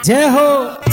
जय हो।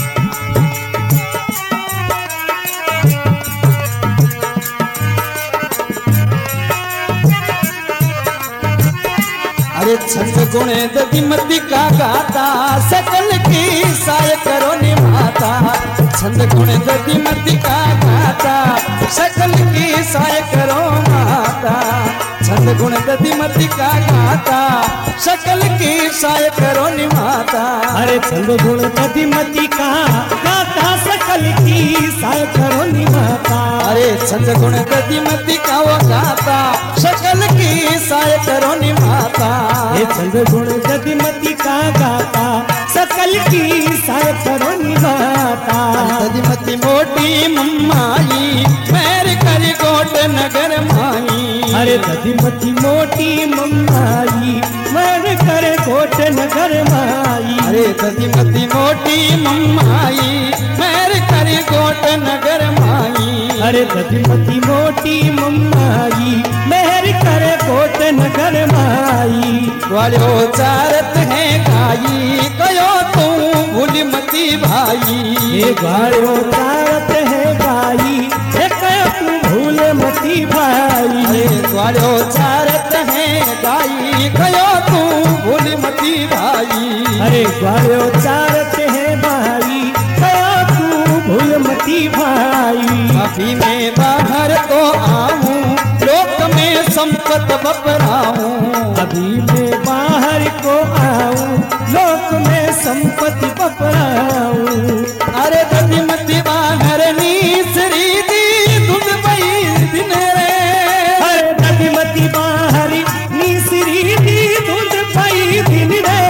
अरे छंद गुण दधिमती का गाता सकल की साय करो निभाता। छंद गुण दधिमती का गाता सकल की साय करो माता। छंद गुण दधिमती का गाता सकल की साय करो निभाता। अरे छंद गुण दधिमती का गाता सकल की साय करो निभाता। अरे छंद गुण दधिमती का वो गाता सकल की साय करो निभाता। ये छंद गुण दधिमती का गाता सकल की साय करो निभाता। दधिमती मोटी मम्माई मैर करी कोट नगर माई। अरे दधिमती मोटी मम्माई मैर करे कोट नगर माई। अरे दधिमती मोटी मम्माई मैर करी कोट नगर माई। अरे दधिमती मोटी मम्माई मेहर करे कोट नगर माई। वालो चारत है गाई कयो तू भूल मती भाई। ये गाड़ो चारत है गाई ये कयो तू भूल मती भाई। अरे वालो चारत है गाई कयो तू भूल मती भाई। अरे गाड़ो चारत है भाई कयो तू भूल मती भाई। अभी मैं बाहर तो आऊं लोक में संपत बपराऊं। अभी मैं बाहर को आऊं लोक में संपत्ति बपराऊं। अरे दधिमती बाहर नीसरी दी दूध पई दिन रे। अरे दधिमती बाहर नीसरी दी दूध पई दिन रे।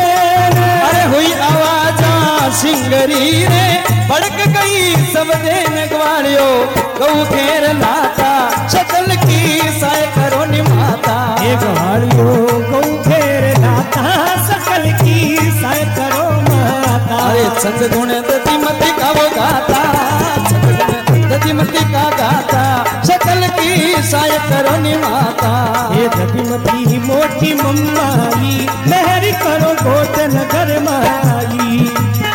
अरे हुई आवाजा सिंगरी रे भड़क गई सब देन ग्वालियो गऊ घेर लाता शकल की साय करो निमाता। ये ग्वालियो गऊ घेर लाता सकल की साय करो माता। अरे छंद गुण दधिमती का वो गाता छंद गुण दधिमती का गाता शकल की साय करो निमाता। ये दधिमती मोटी मम्माई लहर करो कोट नगर माई।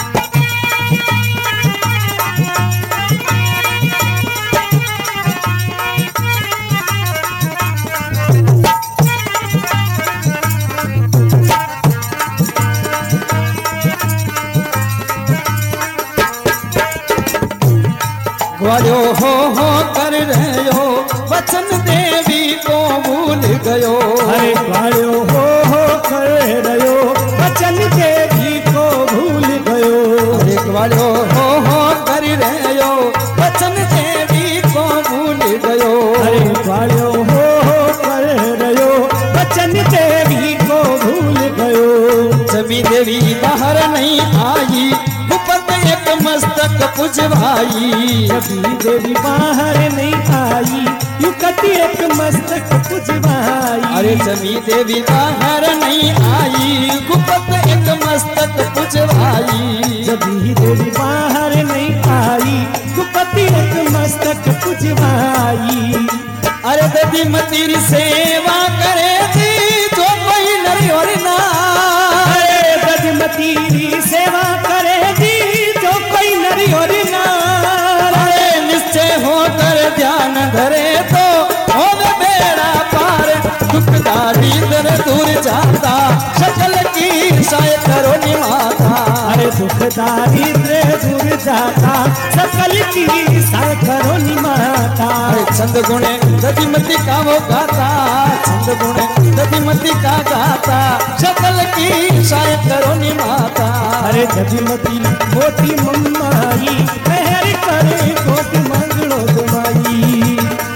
ग्वालियो हो कर रहे हो वचन देवी को भूल गयो। अरे ग्वालियो हो कर रहे हो वचन देवी को भूल गयो। अरे ग्वालियो हो कर रहे हो वचन देवी को भूल गयो। अरे ग्वालियो हो कर रहे हो वचन देवी को भूल गयो। जमी देवी बाहर नहीं आई ऊपर एक मस्तक पुजवाई। जमी देवी बाहर नहीं आई युकती एक मस्तक पुजवाई। अरे जमी देवी बाहर नहीं आई गुप्त एक मस्तक पुजवाई। जमी देवी बाहर नहीं आई गुप्ती एक मस्तक पुजवाई। अरे दधिमती री सेवा करे थी जो कोई नर और नार। अरे दधिमती री सेवा करे थी जो कोई नर और नार। अरे निश्चय होकर ध्यान धरे तो होवे बेड़ा पार दुखदारी दर दूर जाता शकल की साय करो निमाता। अरे दुखदारी दूर जाता सकल की साय करो निमाता। अरे छंद गुण दधिमती का वो गाता छंद गुण दधिमती का गाता शकल की साय करो निमाता। अरे दधिमती मोटी मम्माई मेहर करे कोट मंगलो दुमाई।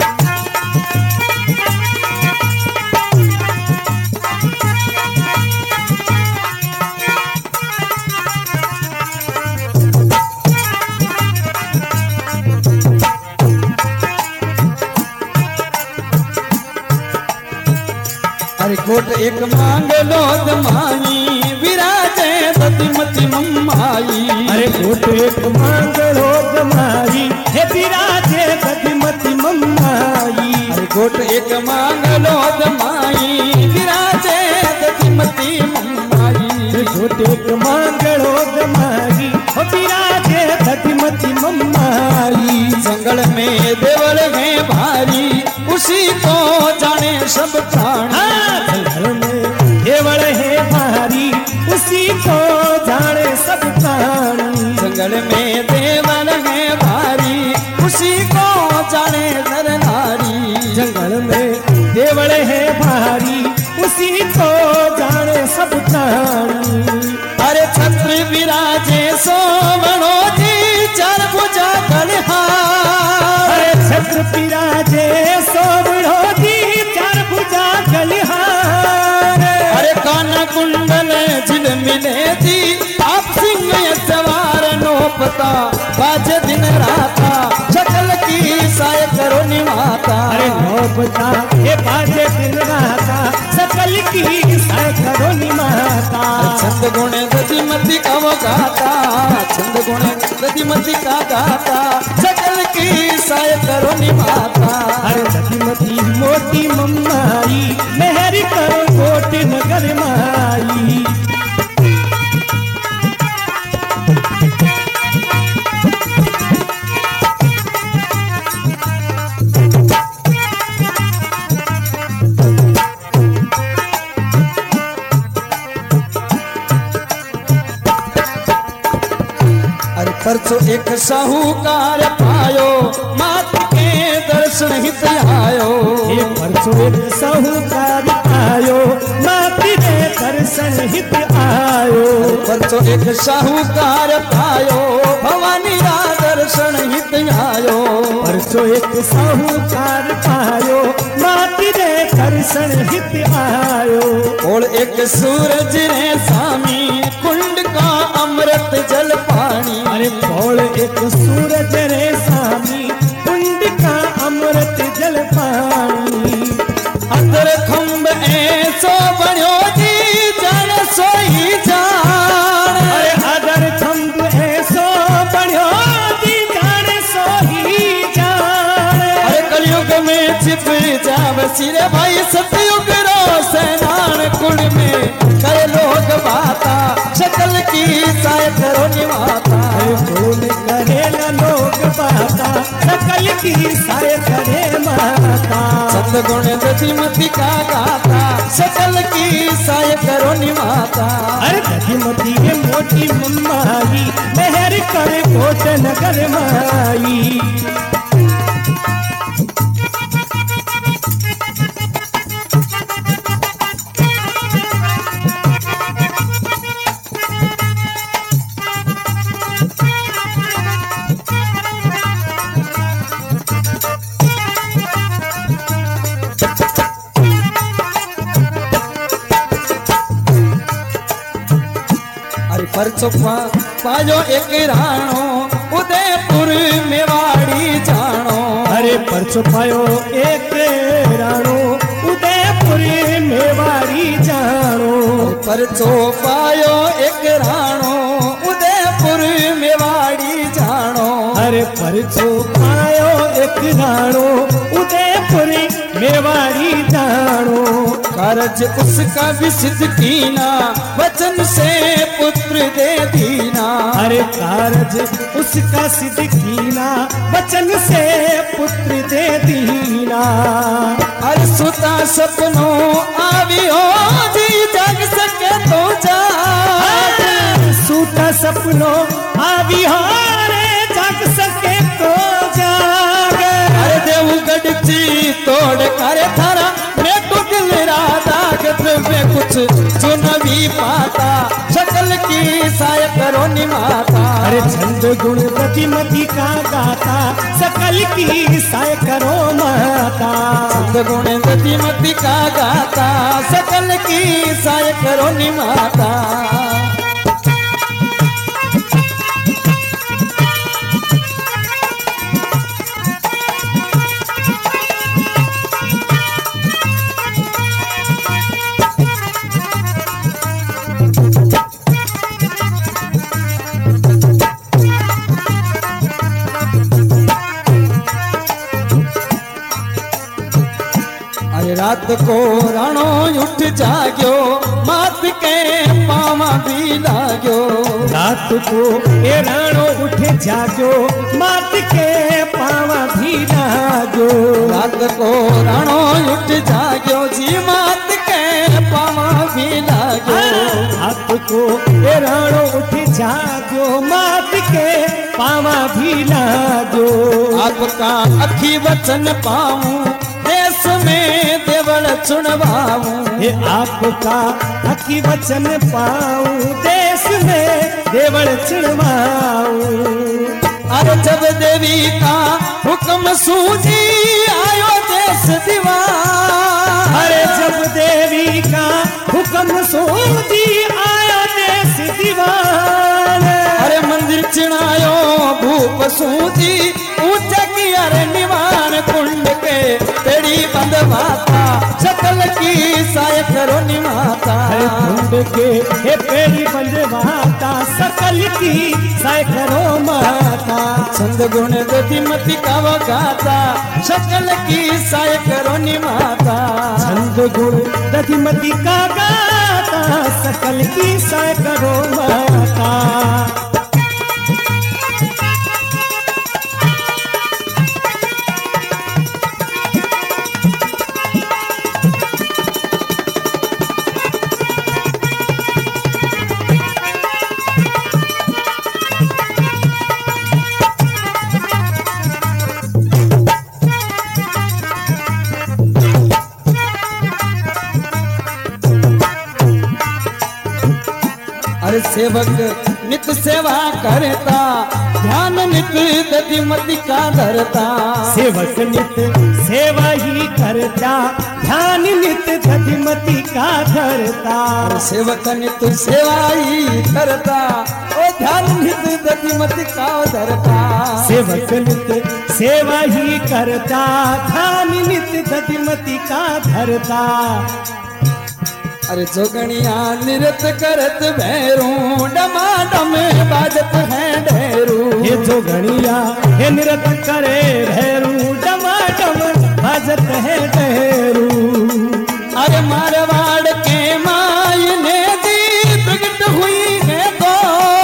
अरे कोट एक मांग लो दमाई विराजे दधिमती मम्माई। अरे कोट एक मांगलो दमाई हे विराजे दधिमती मम्माई। अरे कोट एक मांग लो दमाई विराजे दधिमती मम्माई। कोट एक मांगलो दमाई हो विराजे दधिमती मम्माई। जंगल में देवल है भारी उसी को जाने सब प्राणी। जंगल में देवल है भारी उसी को जाने सब प्राणी। जंगल में देवल है भारी उसी को जाने नर नारी। जंगल में देवल है भारी उसी को जाने सब प्राणी। अरे छत्र विराजे सोमनो जी चार भुजा गलहार। अरे छत्र विराजे सोमनो जी चार भुजा गलहार। अरे कान कुंडल झिल मिले थी आप सिंह सवार नो पता बाज दिन राता शकल की साय करो निमाता। अरे नौबता ये बाजे दिन राता सकल की साय करो निमाता। छंद गुण दधिमती का वो गाता छंद गुण दधिमती का गाता सकल की साय करो निमाता। अरे दधिमती मोटी मम्माई मेहर करो कोट नगर माई। परसों एक साहूकार पायो मात के दर्शन हित आयो। ये परसों एक साहूकार आयो मात के दर्शन हित आयो। परसों एक साहूकार पायो भवानी रा दर्शन हित आयो। परसों एक साहूकार पायो मात के दर्शन हित आयो। और एक सूरज रे स्वामी कुंड का अमृत जल पानी। अरे बोल एक सूरज रे स्वामी कुंड का अमृत जल पानी। अंदर खंब ऐसो बन्यो जी जान सोई जान। अरे अदर खंब ऐसो बन्यो जी जान सोई जान। अरे कलयुग में छिप जाव सिरे भाई सतयुग रो सेनान कुंड में करे लोग बाता शकल की साय करो निवाता। बोल करेला लोग बाता सकल की साय करे माता। छंद गुण दधिमती का गाता सकल की साय करो निवाता। अरे दधिमती है मोटी मम्माई मेहर करे कोट नगर माई। परसों पायो एक राणो उदयपुर मेवाड़ी जानो। अरे परसों पायो एक राणो उदयपुर मेवाड़ी जानो। परसों पायो एक राणो उदयपुर मेवाड़ी जानो। अरे परसों पायो एक राणो उदयपुर मेवाड़ी जानो। कारज उसका विसिद्ध कीना वचन से पुत्र दे दीना। अरे कारज उसका सिद्ध कीना वचन से पुत्र दे दीना। अरे सुता सपनों आवियो जी जग सके तो जाग। सूता सपनों आवियो रे जग सके तो जाग। अरे देवगढ़ जी तोड़ करे थारा मैं टुकल राधा द्रव्य कुछ चुन भी पाता शकल की साय करो निमाता। अरे छंद गुण दधिमती का गाता सकल की साय करो माता। छंद गुण दधिमती का गाता सकल की साय करो निमाता। रात को राणो उठ जाग्यो मात के पावा भी लाग्यो। रात हाथ को ए राणो उठ जागो मात के पावा भी लागो रात को राणो उठ जागो जी मात के पावा भी लागो हाथ को ए राणो उठ जागो मात के पावा भी लागो आपका अखी वचन पाऊं देश में देवल चुनवाऊं ये आपका अखी वचन पाऊं देश में देवल चुनवाऊं अरे जब देवी का हुक्म सूझी आयो देश दीवान अरे जब देवी का हुक्म सूझी आयो देश दीवान अरे मंदिर चिणायो भूप सूझी ऊंचा किया रे निवान कुंड के तेरी बंद माता शकल की साय करो निमाता कुंड के हे पेड़ी बंद माता सकल की साय करो माता छंद गुण दधिमती का वो गाता शकल की साय करो निमाता छंद गुण दधिमती का गाता सकल की साय करो माता अरे सेवक नित सेवा करता ध्यान नित दधिमती का धरता सेवक नित सेवा ही करता ध्यान नित दधिमती का धरता सेवक नित सेवा ही करता ओ ध्यान नित दधिमती का धरता सेवक नित सेवा ही करता ध्यान नित दधिमती का धरता अरे जोगणिया निरत करत भैरू डमाडम बाजत है ढेरू ये जोगणिया हे निरत करे भैरू डमाडम बाजत है ढेरू अरे मारवाड़ के मायने दी प्रकट हुई है तो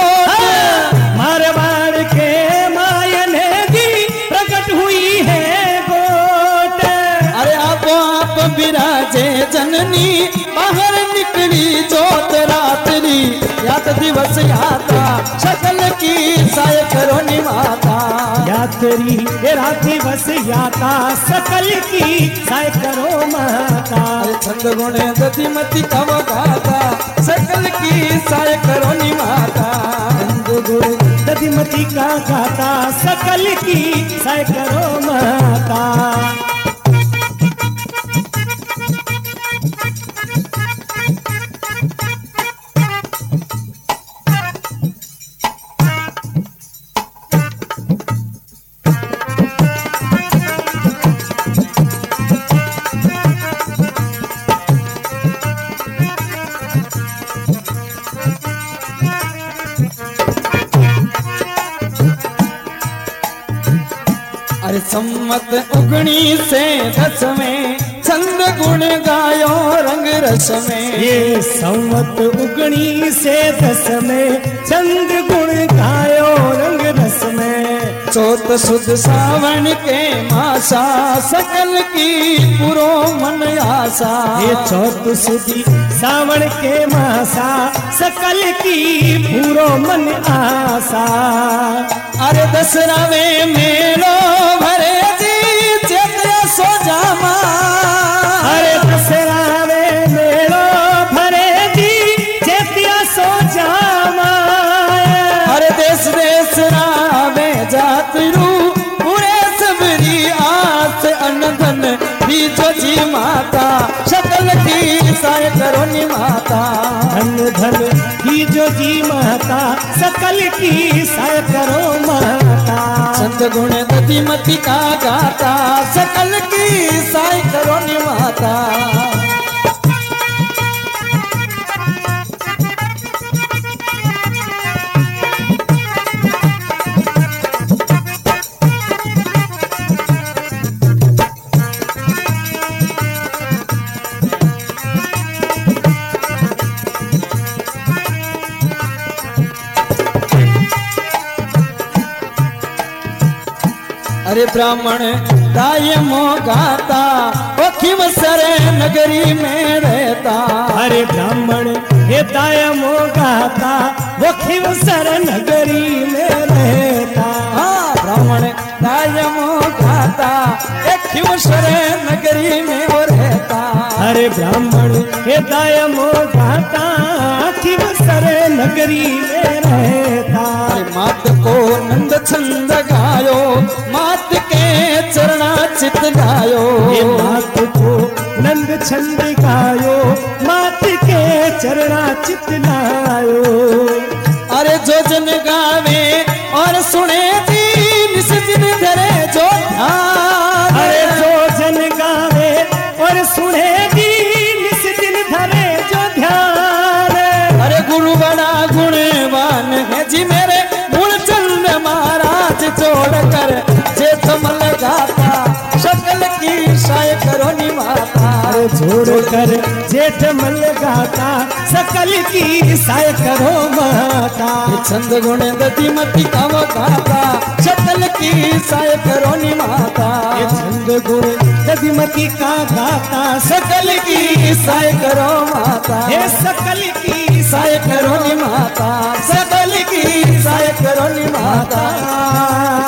मारवाड़ के मायने दी प्रकट हुई है गोट अरे आप विराजे जननी बाहर निकली जोत रात्रि यात दिवस याता शकल की साय करो निमाता यात्री ये रात दिवस याता सकल की साय करो माता अरे छंद गुण दधिमती का वो गाता सकल की साय करो निमाता गुरु दधिमती का गाता सकल की साय करो माता अरे सम्मत उगणी से दस में छंद गुण गायो रंग रस में ये संवत उगणी से दस में चंद गुण गायो रंग रस में चौथ सुद सावन के मासा सकल की पुरो मन आशा ये चौथ सुदी सावन के मासा सकल की पूरो मन आशा अरे दसरावे मेलो भरे जी चेत्र सो जामा अरे दसरावे मेलो भरे दी चेतिया सो जामा अरे देश देश रावे जातरू पूरे सबरी आस अनधन बीजो जी माता शकल की साय करो नि माता धन धन की जो जी माता सकल की साय करो माता संत गुण दधिमती का गाता सकल की साय करो नि माता अरे ब्राह्मण दाय मो गाता ओखी वसरे नगरी में रहता। अरे ब्राह्मण हे दाय मो गाता वो खिवसर नगरी में रहता। हाँ ब्राह्मण दाय मो गाता एक खिवसर नगरी में वो रहता। अरे ब्राह्मण हे दाय मो गाता खिवसर नगरी में रहता। अरे मात को नंद छंद गायो मात के चरणा चित गायो। ये मात को नंद छंद गायो मात के चरणा चित लायो। अरे जो जन गावे और सुने जी निस दिन धरे जो ध्यान। अरे जो जन गावे और सुने जी निस दिन धरे जो ध्यान। अरे गुरु बड़ा गुणवान है जी मेरे मूलचंद महाराज जोड़ कर जेठ मल गाता शकल की साय करो निमाता। जोड़ कर जेठ मल गाता सकल की साय करो माता। छंद गुण दति मति कव गाता शकल की साय करो निमाता। ये छंद गुण दधिमती का गाता सकल की साय करो माता। हे सकल की साय करो निमाता सकल की साय करो निमाता।